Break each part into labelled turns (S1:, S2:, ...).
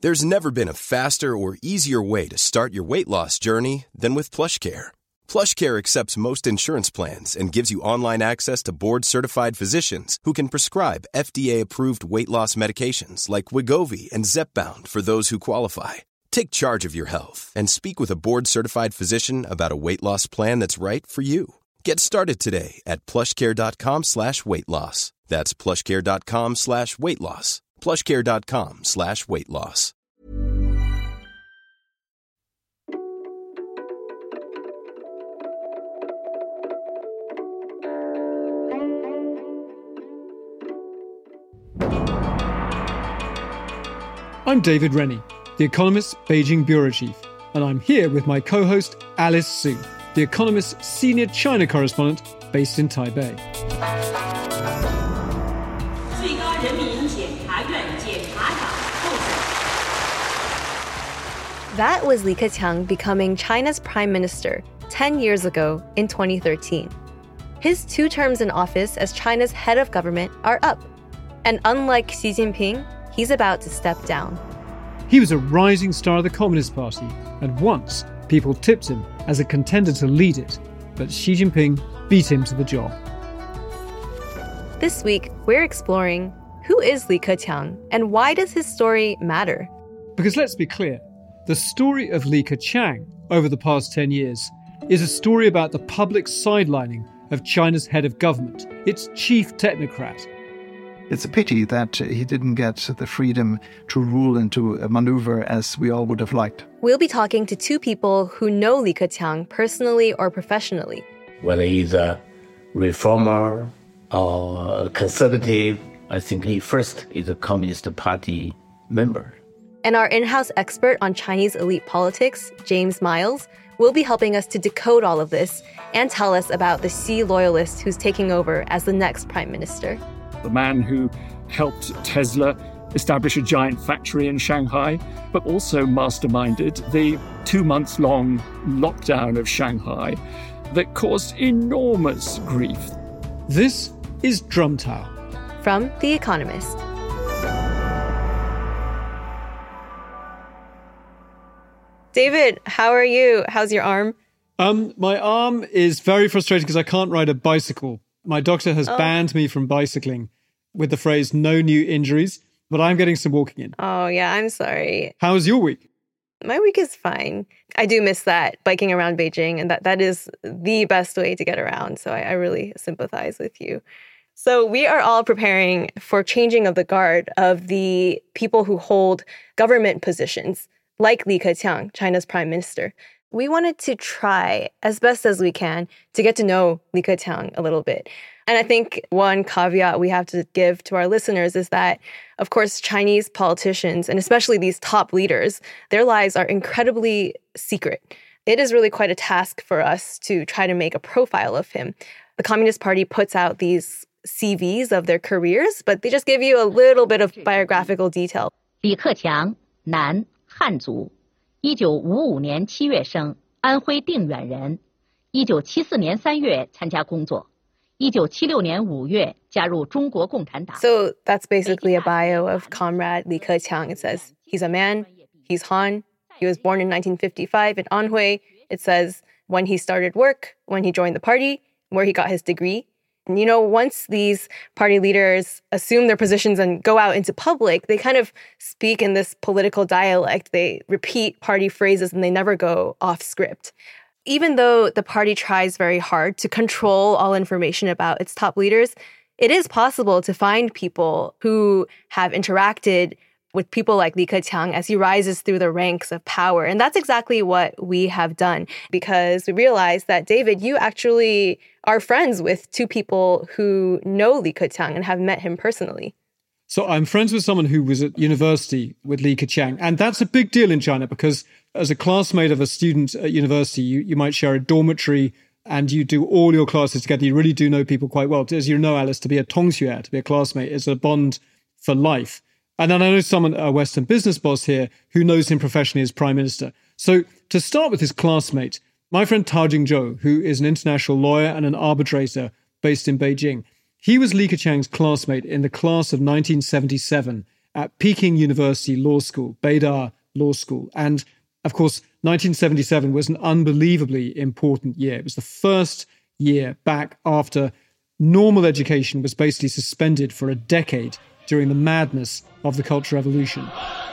S1: There's never been a faster or easier way to start your weight loss journey than with PlushCare. PlushCare accepts most insurance plans and gives you online access to board-certified physicians who can prescribe FDA-approved weight loss medications like Wegovy and Zepbound for those who qualify. Take charge of your health and speak with a board-certified physician about a weight loss plan that's right for you. Get started today at plushcare.com/weight-loss. That's plushcare.com/weight-loss. plushcare.com/weight-loss.
S2: I'm David Rennie, The Economist's Beijing Bureau Chief, and I'm here with my co-host Alice Su, The Economist's senior China correspondent based in Taipei.
S3: That was Li Keqiang becoming China's prime minister 10 years ago in 2013. His 2 terms in office as China's head of government are up. And unlike Xi Jinping, he's about to step down.
S2: He was a rising star of the Communist Party, and once people tipped him as a contender to lead it, but Xi Jinping beat him to the job.
S3: This week, we're exploring who is Li Keqiang and why does his story matter?
S2: Because let's be clear, the story of Li Keqiang over the past 10 years is a story about the public sidelining of China's head of government, its chief technocrat.
S4: It's a pity that he didn't get the freedom to rule and to maneuver as we all would have liked.
S3: We'll be talking to 2 people who know Li Keqiang personally or professionally.
S5: Whether he's a reformer or a conservative, I think he first is a Communist Party member.
S3: And our in-house expert on Chinese elite politics, James Miles, will be helping us to decode all of this and tell us about the Xi loyalist who's taking over as the next prime minister.
S6: The man who helped Tesla establish a giant factory in Shanghai, but also masterminded the 2-month-long lockdown of Shanghai that caused enormous grief.
S2: This is Drumtower.
S3: From The Economist. David, how are you? How's your arm?
S2: My arm is very frustrating because I can't ride a bicycle. My doctor has banned me from bicycling with the phrase, no new injuries, but I'm getting some walking in.
S3: Oh, yeah, I'm sorry.
S2: How was your week?
S3: My week is fine. I do miss that, biking around Beijing, and that is the best way to get around. So I really sympathize with you. So we are all preparing for changing of the guard of the people who hold government positions, like Li Keqiang, China's prime minister. We wanted to try as best as we can to get to know Li Keqiang a little bit. And I think one caveat we have to give to our listeners is that, of course, Chinese politicians, and especially these top leaders, their lives are incredibly secret. It is really quite a task for us to try to make a profile of him. The Communist Party puts out these CVs of their careers, but they just give you a little bit of biographical detail.
S7: Li Keqiang, 男，汉族，1955年7月生，安徽定远人，1974年3月参加工作，1976年5月加入中国共产党。
S3: So that's basically a bio of Comrade Li Keqiang. It says he's a man, he's Han, he was born in 1955 in Anhui. It says when he started work, when he joined the party, where he got his degree. And, you know, once these party leaders assume their positions and go out into public, they kind of speak in this political dialect. They repeat party phrases and they never go off script. Even though the party tries very hard to control all information about its top leaders, it is possible to find people who have interacted with people like Li Keqiang as he rises through the ranks of power. And that's exactly what we have done, because we realized that, David, you actually are friends with 2 people who know Li Keqiang and have met him personally.
S2: So I'm friends with someone who was at university with Li Keqiang. And that's a big deal in China because as a classmate of a student at university, you might share a dormitory and you do all your classes together. You really do know people quite well. As you know, Alice, to be a tongxue, to be a classmate, is a bond for life. And then I know someone, a Western business boss here, who knows him professionally as prime minister. So to start with his classmate, my friend Tao Jingzhou, who is an international lawyer and an arbitrator based in Beijing, he was Li Keqiang's classmate in the class of 1977 at Peking University Law School, Beida Law School. And of course, 1977 was an unbelievably important year. It was the first year back after normal education was basically suspended for a decade during the madness of the Cultural Revolution.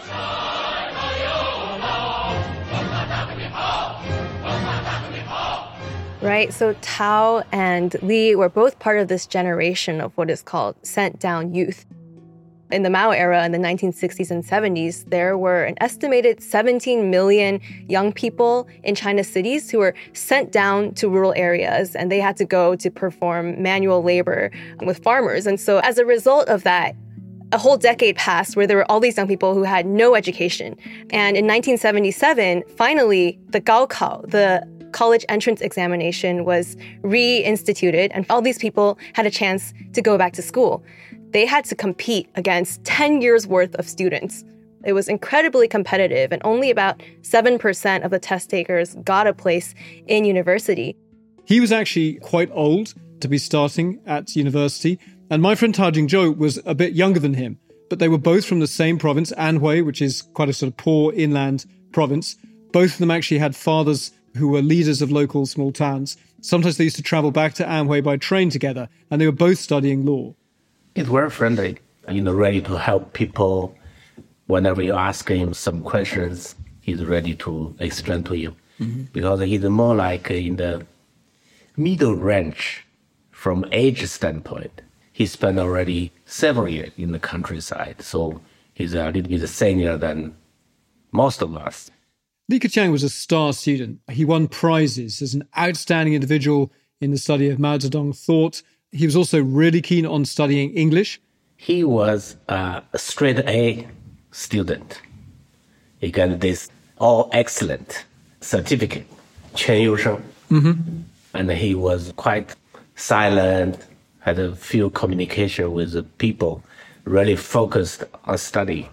S3: Right, so Tao and Li were both part of this generation of what is called sent-down youth. In the Mao era in the 1960s and 70s, there were an estimated 17 million young people in China's cities who were sent down to rural areas, and they had to go to perform manual labor with farmers. And so as a result of that, a whole decade passed where there were all these young people who had no education. And in 1977, finally, the Gaokao, the college entrance examination, was reinstituted, and all these people had a chance to go back to school. They had to compete against 10 years worth of students. It was incredibly competitive, and only about 7% of the test takers got a place in university.
S2: He was actually quite old to be starting at university, and my friend Tao Jingzhou was a bit younger than him, but they were both from the same province, Anhui, which is quite a sort of poor inland province. Both of them actually had fathers who were leaders of local small towns. Sometimes they used to travel back to Anhui by train together, and they were both studying law.
S5: He's very friendly, ready to help people. Whenever you ask him some questions, he's ready to explain to you. Mm-hmm. Because he's more like in the middle range from age standpoint. He spent already several years in the countryside, so he's a little bit senior than most of us.
S2: Li Keqiang was a star student. He won prizes as an outstanding individual in the study of Mao Zedong thought. He was also really keen on studying English.
S5: He was a straight A student. He got this all excellent certificate, 全优生. Mm-hmm. And he was quite silent, had a few communication with the people, really focused on study.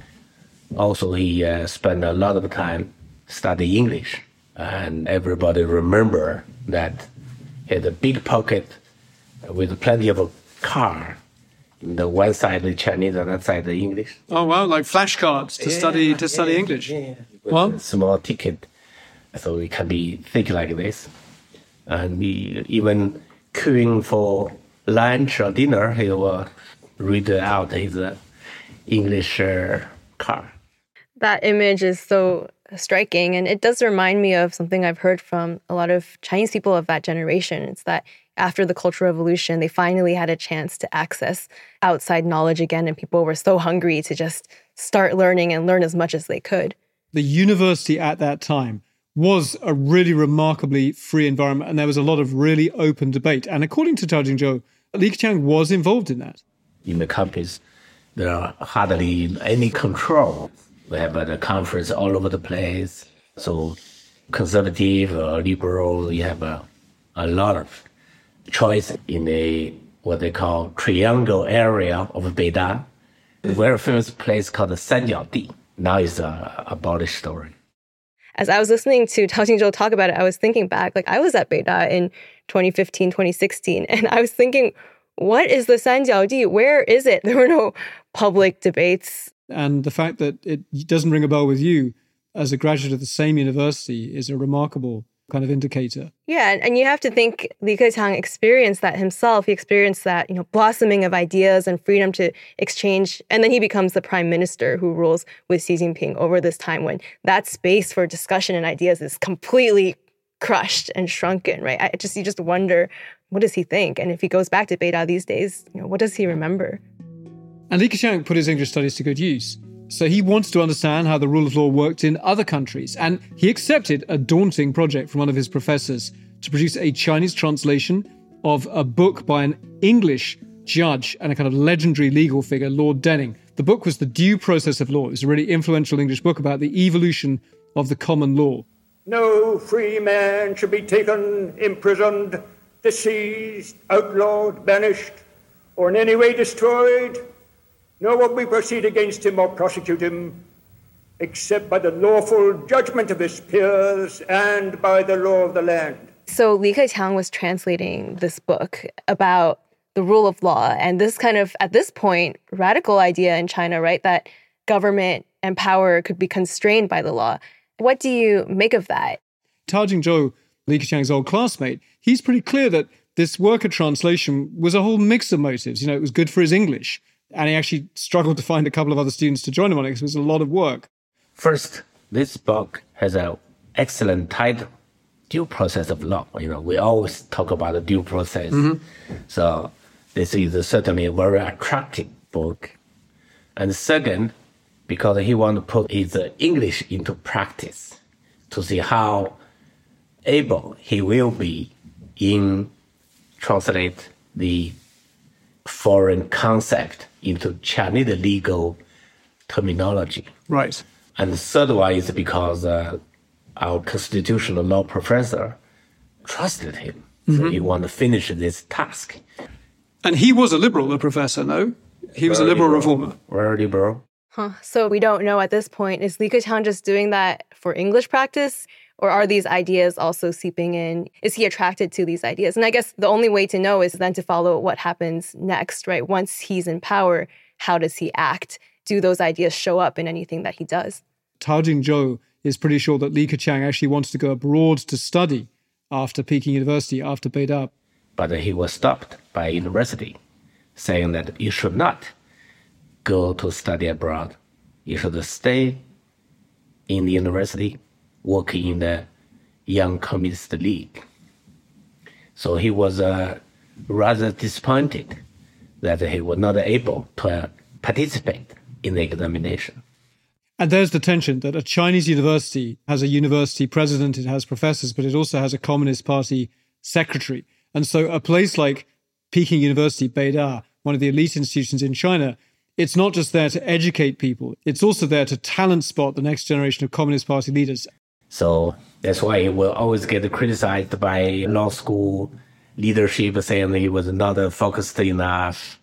S5: Also, he spent a lot of time studying English. And everybody remember that he had a big pocket with plenty of a car. The one side the Chinese, the other side the English.
S2: Oh wow, like flashcards to study English.
S5: Yeah.
S2: Well,
S5: small ticket, so it can be thick like this. And we even queuing for lunch or dinner, he will read out his English car.
S3: That image is so striking, and it does remind me of something I've heard from a lot of Chinese people of that generation. It's that after the Cultural Revolution, they finally had a chance to access outside knowledge again, and people were so hungry to just start learning and learn as much as they could.
S2: The university at that time was a really remarkably free environment, and there was a lot of really open debate. And according to Tao Jingzhou, Li Keqiang was involved in that.
S5: In the campus, there are hardly any control. We have a conference all over the place. So conservative or liberal, you have a lot of choice in what they call triangle area of Beida. A very famous place called the Sanjiaodi. Now it's an abolished story.
S3: As I was listening to Tao Jingzhou talk about it, I was thinking back, I was at Beida in 2015, 2016, and I was thinking, what is the Sanjiaodi? Where is it? There were no public debates.
S2: And the fact that it doesn't ring a bell with you as a graduate of the same university is a remarkable kind of indicator.
S3: Yeah, and you have to think Li Keqiang experienced that himself. He experienced that, blossoming of ideas and freedom to exchange. And then he becomes the prime minister who rules with Xi Jinping over this time when that space for discussion and ideas is completely crushed and shrunken, right? You just wonder, what does he think? And if he goes back to Beida these days, what does he remember?
S2: And Li Keqiang put his English studies to good use. So he wanted to understand how the rule of law worked in other countries. And he accepted a daunting project from one of his professors to produce a Chinese translation of a book by an English judge and a kind of legendary legal figure, Lord Denning. The book was The Due Process of Law. It was a really influential English book about the evolution of the common law.
S8: No free man should be taken, imprisoned, diseased, outlawed, banished, or in any way destroyed. Nor will we proceed against him or prosecute him, except by the lawful judgment of his peers and by the law of the land.
S3: So Li Keqiang was translating this book about the rule of law and this kind of, at this point, radical idea in China, right, that government and power could be constrained by the law. What do you make of that?
S2: Tao Jingzhou, Li Keqiang's old classmate, he's pretty clear that this worker translation was a whole mix of motives. You know, it was good for his English. And he actually struggled to find a couple of other students to join him on it because it was a lot of work.
S5: First, this book has an excellent title, Due Process of Law. You know, we always talk about the due process. So this is certainly a very attractive book. And second, because he wants to put his English into practice to see how able he will be in translate the foreign concept into Chinese legal terminology.
S2: Right.
S5: And the third one is because our constitutional law professor trusted him. So he wanted to finish this task.
S2: And he was a liberal, the professor, no? He was a liberal reformer.
S5: Very liberal.
S3: So we don't know at this point, is Li Keqiang just doing that for English practice? Or are these ideas also seeping in? Is he attracted to these ideas? And I guess the only way to know is then to follow what happens next, right? Once he's in power, how does he act? Do those ideas show up in anything that he does?
S2: Tao Jingzhou is pretty sure that Li Keqiang actually wanted to go abroad to study after Peking University, after Beida.
S5: But he was stopped by university, saying that you should not go to study abroad. You should stay in the university, working in the Young Communist League. So he was rather disappointed that he was not able to participate in the examination.
S2: And there's the tension that a Chinese university has a university president, it has professors, but it also has a Communist Party secretary. And so a place like Peking University, Beida, one of the elite institutions in China, it's not just there to educate people, it's also there to talent spot the next generation of Communist Party leaders.
S5: So that's why he will always get criticized by law school leadership, saying he was not focused enough.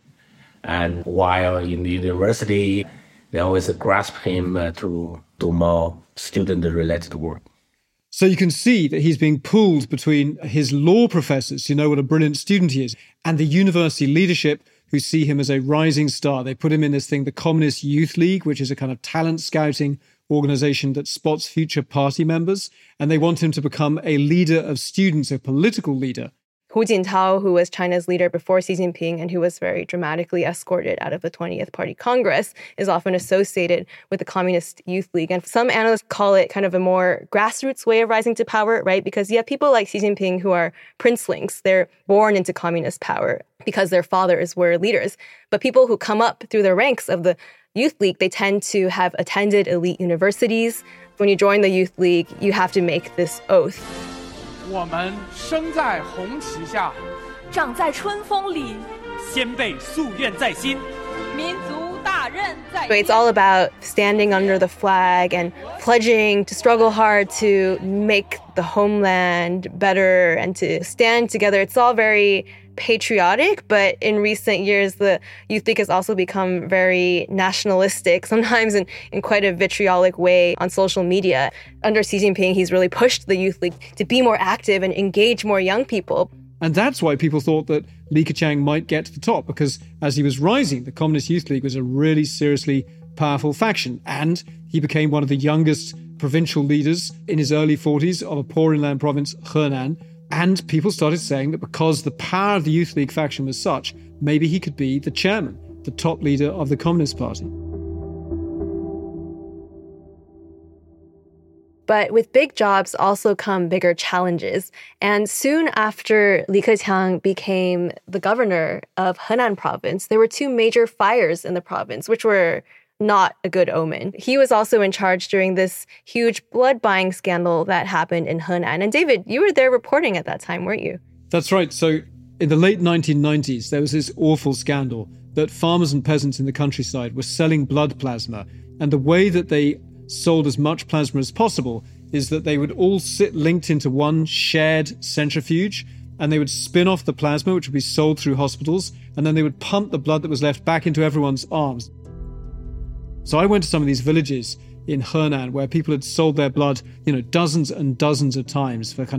S5: And while in the university, they always grasp him to do more student-related work.
S2: So you can see that he's being pulled between his law professors, who know what a brilliant student he is, and the university leadership, who see him as a rising star. They put him in this thing, the Communist Youth League, which is a kind of talent scouting organization that spots future party members. And they want him to become a leader of students, a political leader.
S3: Hu Jintao, who was China's leader before Xi Jinping and who was very dramatically escorted out of the 20th Party Congress, is often associated with the Communist Youth League. And some analysts call it kind of a more grassroots way of rising to power, right? Because you have people like Xi Jinping who are princelings. They're born into communist power because their fathers were leaders. But people who come up through the ranks of the Youth League, they tend to have attended elite universities. When you join the Youth League, you have to make this oath.
S9: 我们生在红旗下，
S10: 长在春风里，
S9: 先辈夙愿在心，
S10: 民族大任在。
S3: It's all about standing under the flag and pledging to struggle hard to make the homeland better and to stand together. It's all very patriotic, but in recent years, the Youth League has also become very nationalistic, sometimes in quite a vitriolic way on social media. Under Xi Jinping, he's really pushed the Youth League to be more active and engage more young people.
S2: And that's why people thought that Li Keqiang might get to the top, because as he was rising, the Communist Youth League was a really seriously powerful faction. And he became one of the youngest provincial leaders in his early 40s of a poor inland province, Henan. And people started saying that because the power of the Youth League faction was such, maybe he could be the chairman, the top leader of the Communist Party.
S3: But with big jobs also come bigger challenges. And soon after Li Keqiang became the governor of Henan province, there were two major fires in the province, which were not a good omen. He was also in charge during this huge blood buying scandal that happened in Henan. And David, you were there reporting at that time, weren't you?
S2: That's right. So in the late 1990s, there was this awful scandal that farmers and peasants in the countryside were selling blood plasma. And the way that they sold as much plasma as possible is that they would all sit linked into one shared centrifuge, and they would spin off the plasma, which would be sold through hospitals, and then they would pump the blood that was left back into everyone's arms. So I went to some of these villages in Henan where people had sold their blood, dozens and dozens of times for kind of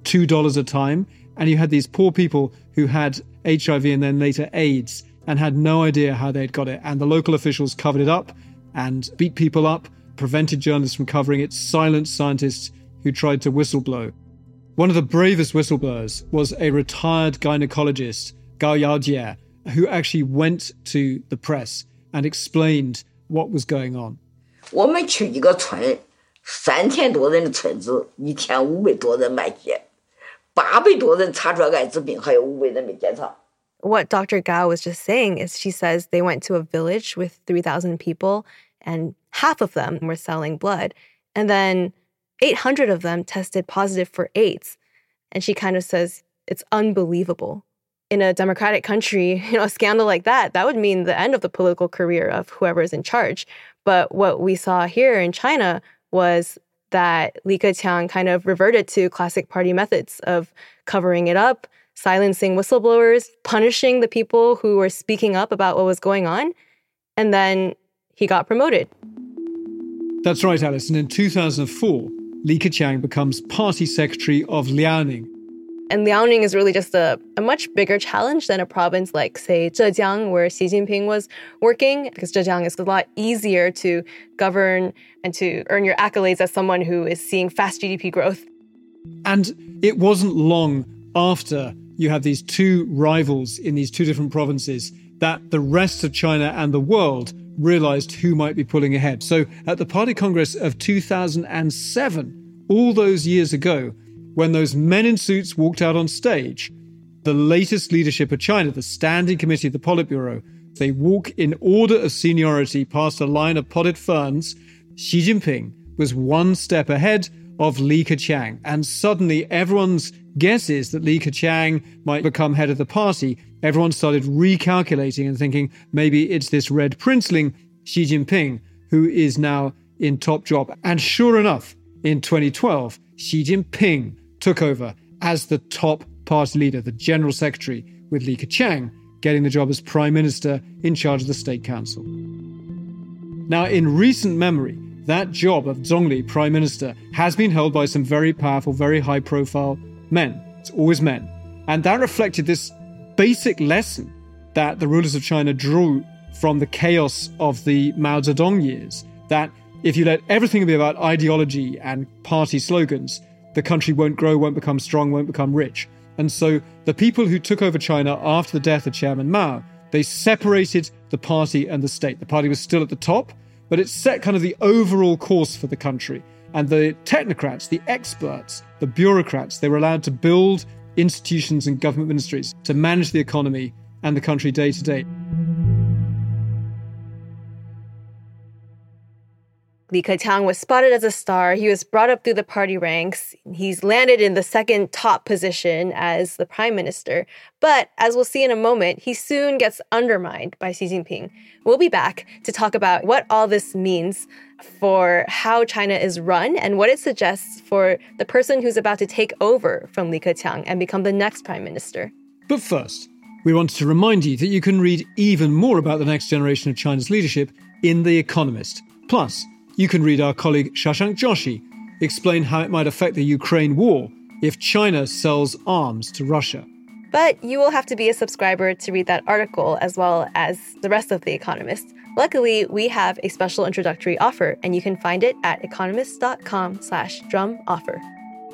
S2: $2 a time. And you had these poor people who had HIV and then later AIDS and had no idea how they'd got it. And the local officials covered it up and beat people up, prevented journalists from covering it, silenced scientists who tried to whistleblow. One of the bravest whistleblowers was a retired gynecologist, Gao Yaojie, who actually went to the press and explained what was going on.
S11: 我们去一个村，3000多人的村子，1天500多人卖血，800多人查出来艾滋病，还有500人没检查。
S3: What Dr. Gao was just saying is she says they went to a village with 3,000 people and half of them were selling blood. And then 800 of them tested positive for AIDS. And she kind of says it's unbelievable. In a democratic country, a scandal like that would mean the end of the political career of whoever is in charge. But what we saw here in China was that Li Keqiang kind of reverted to classic party methods of covering it up, silencing whistleblowers, punishing the people who were speaking up about what was going on. And then he got promoted.
S2: That's right, Alice. And in 2004, Li Keqiang becomes party secretary of Liaoning.
S3: And Liaoning is really just a much bigger challenge than a province like, say, Zhejiang, where Xi Jinping was working, because Zhejiang is a lot easier to govern and to earn your accolades as someone who is seeing fast GDP growth.
S2: And it wasn't long after you had these two rivals in these two different provinces that the rest of China and the world realized who might be pulling ahead. So at the Party Congress of 2007, all those years ago, when those men in suits walked out on stage, the latest leadership of China, the Standing Committee of the Politburo, they walk in order of seniority past a line of potted ferns. Xi Jinping was one step ahead of Li Keqiang. And suddenly everyone's guesses that Li Keqiang might become head of the party, everyone started recalculating and thinking maybe it's this red princeling, Xi Jinping, who is now in top job. And sure enough, in 2012, Xi Jinping took over as the top party leader, the general secretary, with Li Keqiang getting the job as prime minister in charge of the state council. Now, in recent memory, that job of Zhongli, prime minister, has been held by some very powerful, very high-profile men. It's always men. And that reflected this basic lesson that the rulers of China drew from the chaos of the Mao Zedong years, that if you let everything be about ideology and party slogans, the country won't grow, won't become strong, won't become rich. And so the people who took over China after the death of Chairman Mao, they separated the party and the state. The party was still at the top, but it set kind of the overall course for the country. And the technocrats, the experts, the bureaucrats, they were allowed to build institutions and government ministries to manage the economy and the country day to day.
S3: Li Keqiang was spotted as a star. He was brought up through the party ranks. He's landed in the second top position as the prime minister. But as we'll see in a moment, he soon gets undermined by Xi Jinping. We'll be back to talk about what all this means for how China is run and what it suggests for the person who's about to take over from Li Keqiang and become the next prime minister.
S2: But first, we wanted to remind you that you can read even more about the next generation of China's leadership in The Economist. Plus, you can read our colleague Shashank Joshi explain how it might affect the Ukraine war if China sells arms to Russia.
S3: But you will have to be a subscriber to read that article as well as the rest of The Economist. Luckily, we have a special introductory offer, and you can find it at economist.com/drum offer.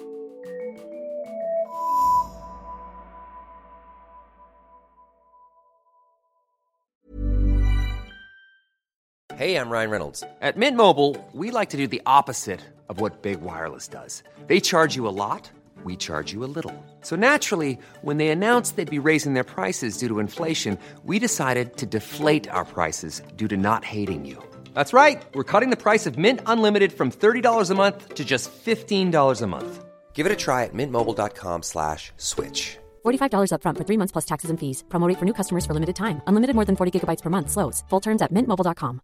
S12: Hey, I'm Ryan Reynolds. At Mint Mobile, we like to do the opposite of what Big Wireless does. They charge you a lot, we charge you a little. So naturally, when they announced they'd be raising their prices due to inflation, we decided to deflate our prices due to not hating you. That's right. We're cutting the price of Mint Unlimited from $30 a month to just $15 a month. Give it a try at mintmobile.com/switch.
S13: $45 up front for 3 months plus taxes and fees. Promo rate for new customers for limited time. Unlimited more than 40 gigabytes per month. Slows full terms at mintmobile.com.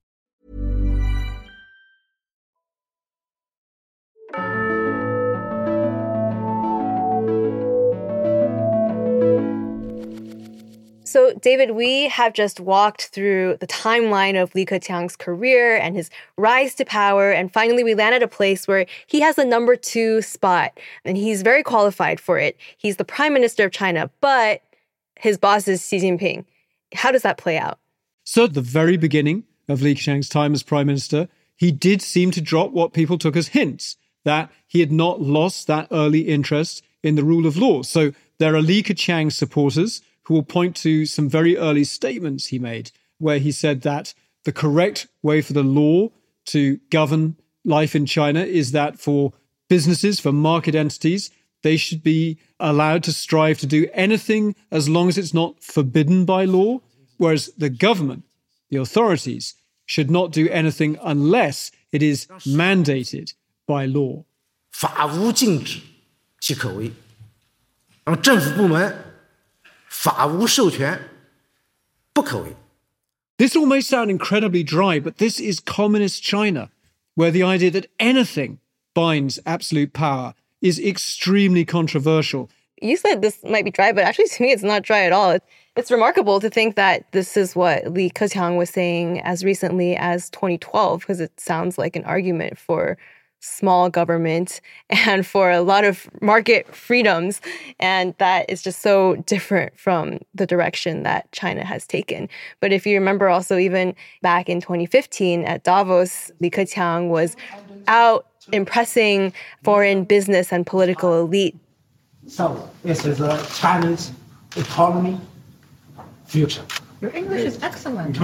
S3: So, David, we have just walked through the timeline of Li Keqiang's career and his rise to power. And finally, we land at a place where he has the number 2 spot. And he's very qualified for it. He's the prime minister of China, but his boss is Xi Jinping. How does that play out?
S2: So at the very beginning of Li Keqiang's time as prime minister, he did seem to drop what people took as hints that he had not lost that early interest in the rule of law. So there are Li Keqiang supporters who will point to some very early statements he made, where he said that the correct way for the law to govern life in China is that for businesses, for market entities, they should be allowed to strive to do anything as long as it's not forbidden by law, whereas the government, the authorities, should not do anything unless it is mandated by law.
S14: 法无禁止即可为，政府部门法无授权不可为。
S2: This all may sound incredibly dry, but this is communist China, where the idea that anything binds absolute power is extremely controversial.
S3: You said this might be dry, but actually to me it's not dry at all. It's remarkable to think that this is what Li Keqiang was saying as recently as 2012, because it sounds like an argument for small government and for a lot of market freedoms. And that is just so different from the direction that China has taken. But if you remember also, even back in 2015 at Davos, Li Keqiang was out impressing foreign business and political elite.
S14: So this is a Chinese economy future.
S7: Your English is excellent.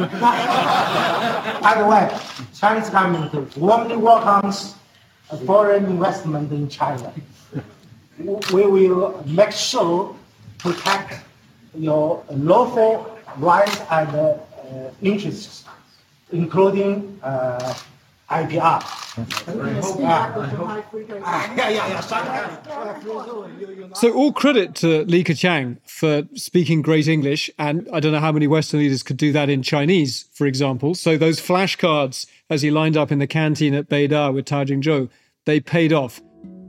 S14: By the way, Chinese government warmly welcomes foreign investment in China. We will make sure to protect your lawful rights and interests, including IPR.
S2: So all credit to Li Keqiang for speaking great English, and I don't know how many Western leaders could do that in Chinese, for example. So those flashcards, as he lined up in the canteen at Beida with Tao Jingzhou, they paid off.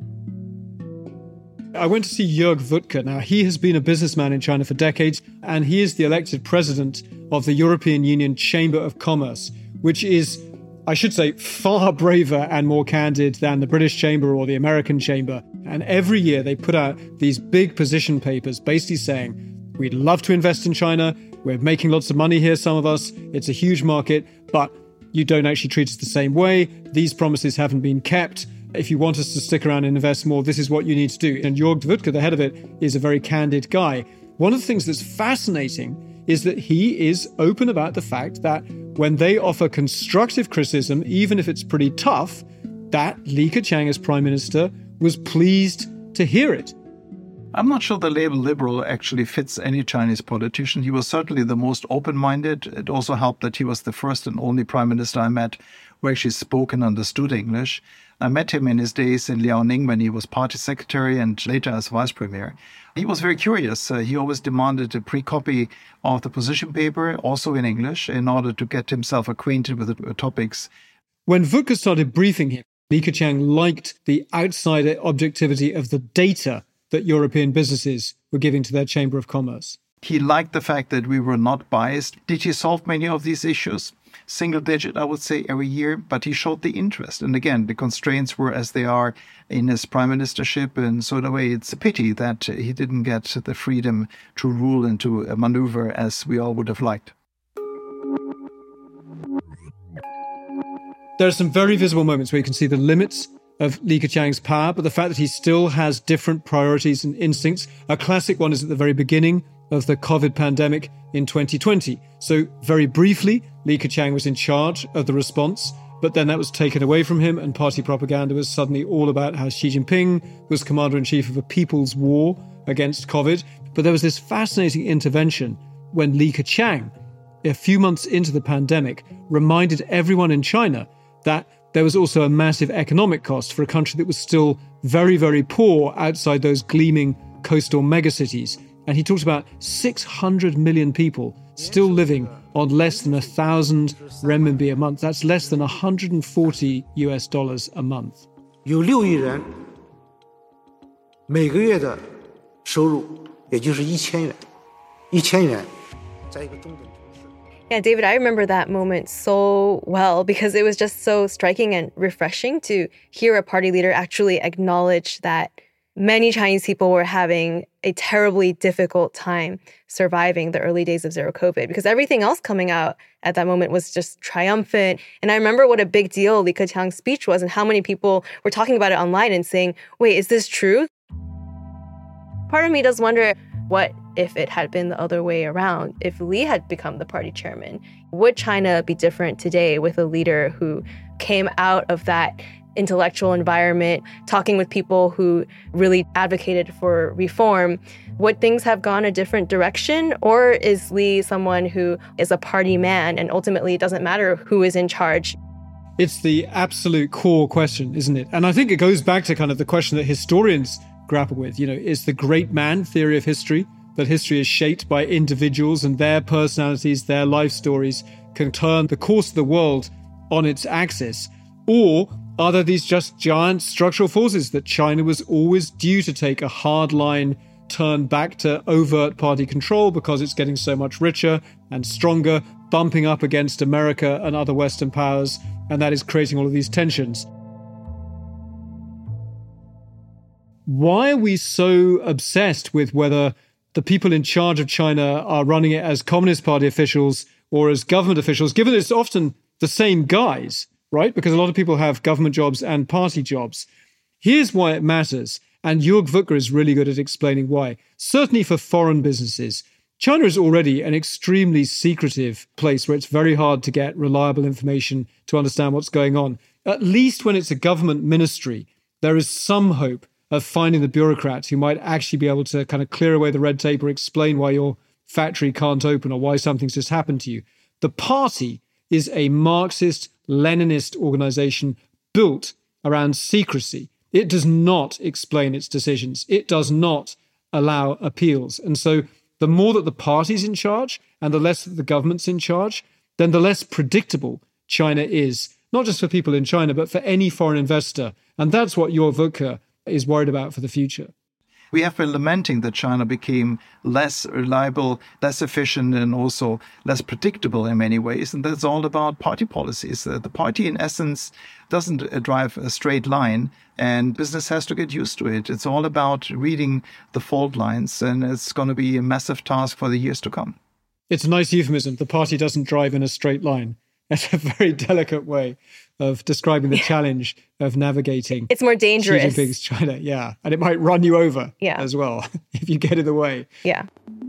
S2: I went to see Jörg Wuttke. Now, he has been a businessman in China for decades, and he is the elected president of the European Union Chamber of Commerce, which is, I should say, far braver and more candid than the British Chamber or the American Chamber. And every year they put out these big position papers basically saying, we'd love to invest in China, we're making lots of money here, some of us, it's a huge market, but you don't actually treat us the same way, these promises haven't been kept. If you want us to stick around and invest more, this is what you need to do. And Jörg Wuttke, the head of it, is a very candid guy. One of the things that's fascinating is that he is open about the fact that when they offer constructive criticism, even if it's pretty tough, that Li Keqiang as prime minister was pleased to hear it.
S4: I'm not sure the label liberal actually fits any Chinese politician. He was certainly the most open-minded. It also helped that he was the first and only prime minister I met who actually spoke and understood English. I met him in his days in Liaoning when he was party secretary and later as vice premier. He was very curious. He always demanded a pre-copy of the position paper, also in English, in order to get himself acquainted with the topics.
S2: When Wuttke started briefing him, Li Keqiang liked the outsider objectivity of the data that European businesses were giving to their Chamber of Commerce.
S4: He liked the fact that we were not biased. Did he solve many of these issues? Single digit, I would say, every year, but he showed the interest. And again, the constraints were as they are in his prime ministership. And so in a way, it's a pity that he didn't get the freedom to rule and to maneuver as we all would have liked.
S2: There are some very visible moments where you can see the limits of Li Keqiang's power, but the fact that he still has different priorities and instincts. A classic one is at the very beginning of the COVID pandemic in 2020. So very briefly, Li Keqiang was in charge of the response, but then that was taken away from him and party propaganda was suddenly all about how Xi Jinping was commander-in-chief of a people's war against COVID. But there was this fascinating intervention when Li Keqiang, a few months into the pandemic, reminded everyone in China that there was also a massive economic cost for a country that was still very, very poor outside those gleaming coastal megacities. And he talked about 600 million people still living on less than 1,000 renminbi a month. That's less than $140 a month.
S14: 有6亿人每个月的收入也就是1000元，1000元在一个中等局势。
S3: Yeah, David, I remember that moment so well because it was just so striking and refreshing to hear a party leader actually acknowledge that many Chinese people were having a terribly difficult time surviving the early days of zero COVID because everything else coming out at that moment was just triumphant. And I remember what a big deal Li Keqiang's speech was and how many people were talking about it online and saying, wait, is this true? Part of me does wonder, what if it had been the other way around? If Li had become the party chairman, would China be different today with a leader who came out of that intellectual environment, talking with people who really advocated for reform? Would things have gone a different direction? Or is Li someone who is a party man and ultimately it doesn't matter who is in charge?
S2: It's the absolute core question, isn't it? And I think it goes back to kind of the question that historians grapple with. You know, is the great man theory of history, that history is shaped by individuals and their personalities, their life stories can turn the course of the world on its axis? Or are there these just giant structural forces that China was always due to take a hard line, turn back to overt party control because it's getting so much richer and stronger, bumping up against America and other Western powers, and that is creating all of these tensions? Why are we so obsessed with whether the people in charge of China are running it as Communist Party officials or as government officials, given it's often the same guys, right? Because a lot of people have government jobs and party jobs. Here's why it matters. And Jörg Wuttger is really good at explaining why. Certainly for foreign businesses, China is already an extremely secretive place where it's very hard to get reliable information to understand what's going on. At least when it's a government ministry, there is some hope of finding the bureaucrats who might actually be able to kind of clear away the red tape or explain why your factory can't open or why something's just happened to you. The party is a Marxist, Leninist organization built around secrecy. It does not explain its decisions. It does not allow appeals. And so the more that the party's in charge and the less that the government's in charge, then the less predictable China is, not just for people in China, but for any foreign investor. And that's what Jörg Wuttger is worried about for the future.
S4: We have been lamenting that China became less reliable, less efficient, and also less predictable in many ways. And that's all about party policies. The party, in essence, doesn't drive a straight line, and business has to get used to it. It's all about reading the fault lines, and it's going to be a massive task for the years to come.
S2: It's a nice euphemism. The party doesn't drive in a straight line. That's a very delicate way of describing the challenge of navigating.
S3: It's more dangerous.
S2: Xi Jinping's China, yeah. And it might run you over as well if you get in the way.
S3: Yeah.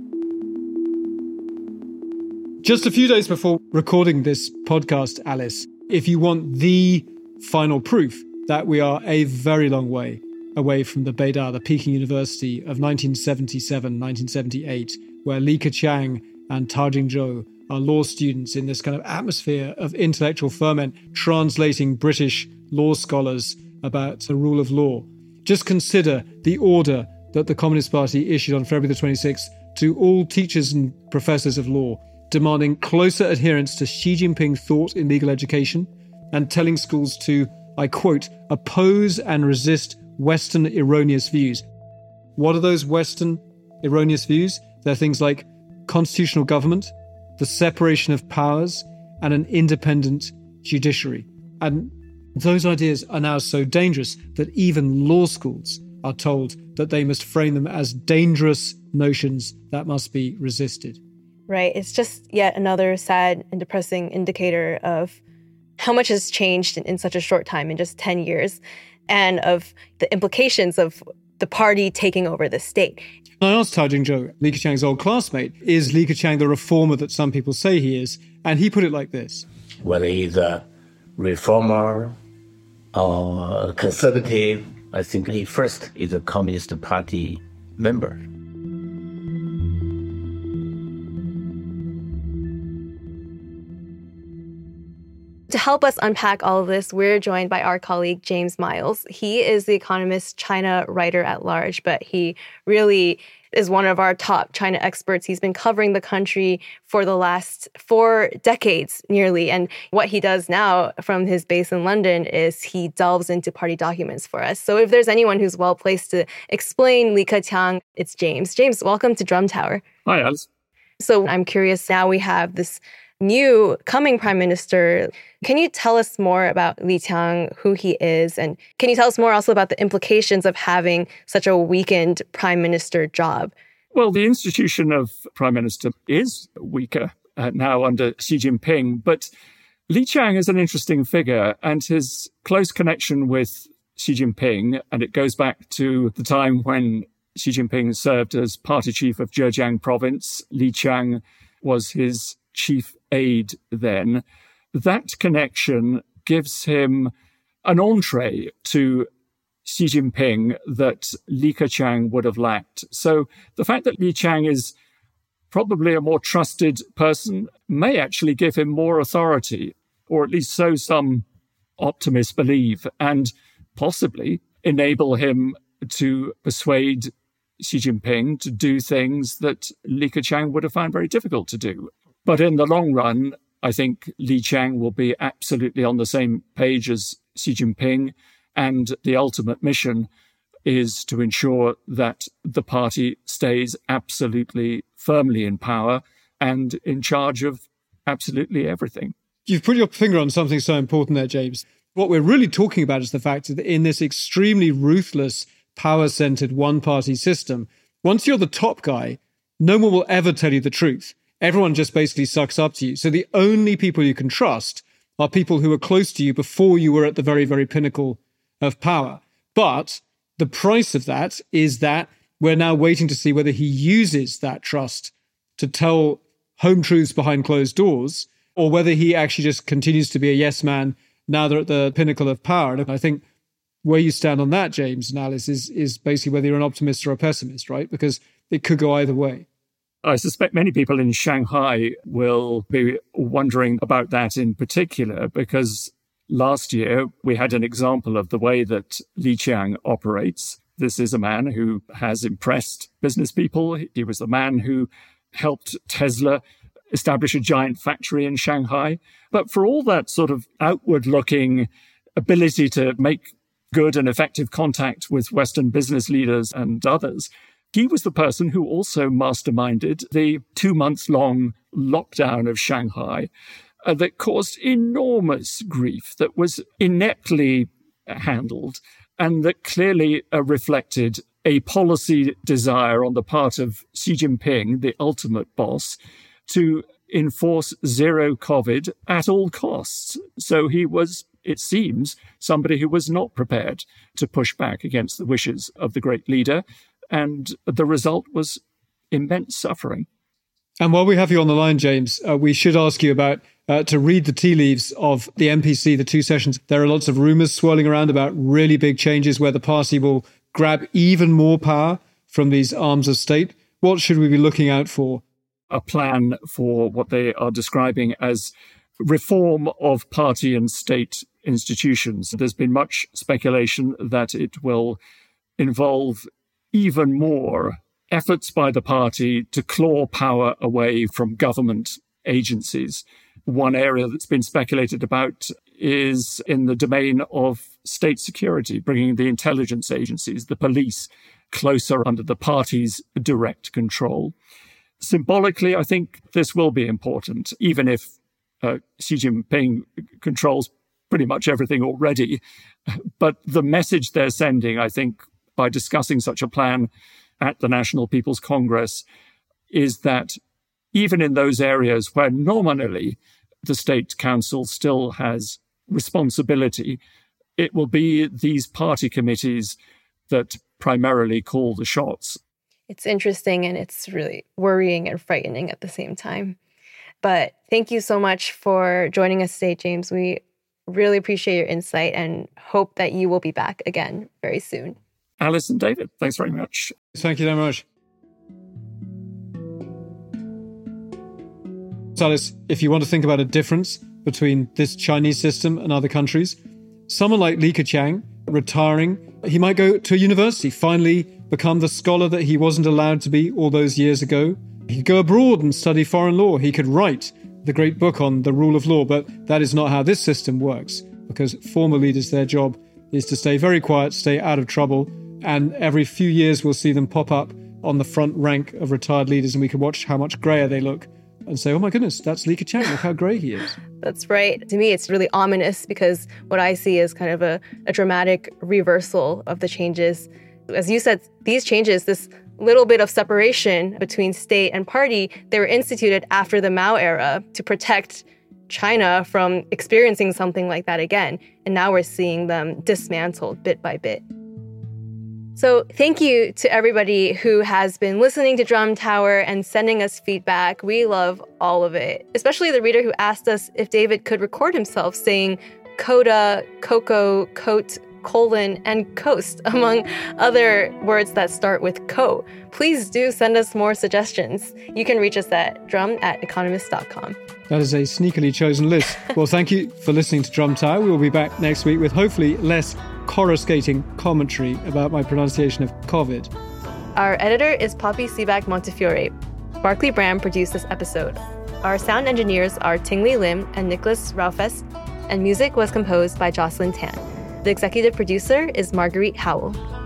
S2: Just a few days before recording this podcast, Alice, if you want the final proof that we are a very long way away from the Beida, the Peking University of 1977, 1978, where Li Keqiang and Ta Jingzhou are law students in this kind of atmosphere of intellectual ferment, translating British law scholars about the rule of law. Just consider the order that the Communist Party issued on February the 26th to all teachers and professors of law, demanding closer adherence to Xi Jinping thought in legal education and telling schools to, I quote, oppose and resist Western erroneous views. What are those Western erroneous views? They're things like constitutional government, the separation of powers, and an independent judiciary. And those ideas are now so dangerous that even law schools are told that they must frame them as dangerous notions that must be resisted.
S3: Right. It's just yet another sad and depressing indicator of how much has changed in such a short time, in just 10 years, and of the implications of the party taking over the state.
S2: I asked Ta Jingzhou, Li Keqiang's old classmate, is Li Keqiang the reformer that some people say he is? And he put it like this.
S5: Whether he's a reformer or conservative, I think he first is a Communist Party member.
S3: To help us unpack all of this, we're joined by our colleague, James Miles. He is the Economist China writer at large, but he really is one of our top China experts. He's been covering the country for the last 4 decades nearly. And what he does now from his base in London is he delves into party documents for us. So if there's anyone who's well placed to explain Li Keqiang, it's James. James, welcome to Drum Tower.
S6: Hi, Alice.
S3: So I'm curious, now we have this new coming prime minister. Can you tell us more about Li Qiang, who he is? And can you tell us more also about the implications of having such a weakened prime minister job?
S6: Well, the institution of prime minister is weaker now under Xi Jinping, but Li Qiang is an interesting figure, and his close connection with Xi Jinping, and it goes back to the time when Xi Jinping served as party chief of Zhejiang province. Li Qiang was his chief aide then. That connection gives him an entree to Xi Jinping that Li Keqiang would have lacked. So the fact that Li Qiang is probably a more trusted person may actually give him more authority, or at least so some optimists believe, and possibly enable him to persuade Xi Jinping to do things that Li Keqiang would have found very difficult to do. But in the long run, I think Li Qiang will be absolutely on the same page as Xi Jinping, and the ultimate mission is to ensure that the party stays absolutely firmly in power and in charge of absolutely everything.
S2: You've put your finger on something so important there, James. What we're really talking about is the fact that in this extremely ruthless, power-centered one-party system, once you're the top guy, no one will ever tell you the truth. Everyone just basically sucks up to you. So the only people you can trust are people who were close to you before you were at the very, very pinnacle of power. But the price of that is that we're now waiting to see whether he uses that trust to tell home truths behind closed doors, or whether he actually just continues to be a yes man now they're at the pinnacle of power. And I think where you stand on that, James and Alice, is basically whether you're an optimist or a pessimist, right? Because it could go either way.
S6: I suspect many people in Shanghai will be wondering about that in particular, because last year we had an example of the way that Li Qiang operates. This is a man who has impressed business people. He was the man who helped Tesla establish a giant factory in Shanghai. But for all that sort of outward-looking ability to make good and effective contact with Western business leaders and others, he was the person who also masterminded the 2-month-long lockdown of Shanghai that caused enormous grief, that was ineptly handled, and that clearly reflected a policy desire on the part of Xi Jinping, the ultimate boss, to enforce zero COVID at all costs. So he was, it seems, somebody who was not prepared to push back against the wishes of the great leader. And the result was immense suffering.
S2: And while we have you on the line, James, we should ask you about to read the tea leaves of the MPC, the 2 sessions. There are lots of rumours swirling around about really big changes where the party will grab even more power from these arms of state. What should we be looking out for?
S6: A plan for what they are describing as reform of party and state institutions. There's been much speculation that it will involve even more efforts by the party to claw power away from government agencies. One area that's been speculated about is in the domain of state security, bringing the intelligence agencies, the police, closer under the party's direct control. Symbolically, I think this will be important, even if Xi Jinping controls pretty much everything already. But the message they're sending, I think, by discussing such a plan at the National People's Congress, is that even in those areas where nominally the State Council still has responsibility, it will be these party committees that primarily call the shots.
S3: It's interesting, and it's really worrying and frightening at the same time. But thank you so much for joining us today, James. We really appreciate your insight and hope that you will be back again very soon.
S6: Alice and David, thanks very much.
S2: Thank you very much. Alice, if you want to think about a difference between this Chinese system and other countries, someone like Li Keqiang retiring, he might go to a university, finally become the scholar that he wasn't allowed to be all those years ago. He could go abroad and study foreign law. He could write the great book on the rule of law, but that is not how this system works, because former leaders, their job is to stay very quiet, stay out of trouble, and every few years we'll see them pop up on the front rank of retired leaders and we could watch how much grayer they look and say, oh my goodness, that's Li Keqiang, look how grey he is.
S3: That's right. To me, it's really ominous because what I see is kind of a dramatic reversal of the changes. As you said, these changes, this little bit of separation between state and party, they were instituted after the Mao era to protect China from experiencing something like that again. And now we're seeing them dismantled bit by bit. So thank you to everybody who has been listening to Drum Tower and sending us feedback. We love all of it, especially the reader who asked us if David could record himself saying coda, cocoa, coat, colon, and coast, among other words that start with co. Please do send us more suggestions. You can reach us at drum@economist.com.
S2: That is a sneakily chosen list. Well, thank you for listening to Drum Tower. We will be back next week with hopefully less coruscating commentary about my pronunciation of COVID.
S3: Our editor is Poppy Seaback Montefiore. Barclay Bram produced this episode. Our sound engineers are Tingli Lim and Nicholas Raufest, and music was composed by Jocelyn Tan. The executive producer is Marguerite Howell.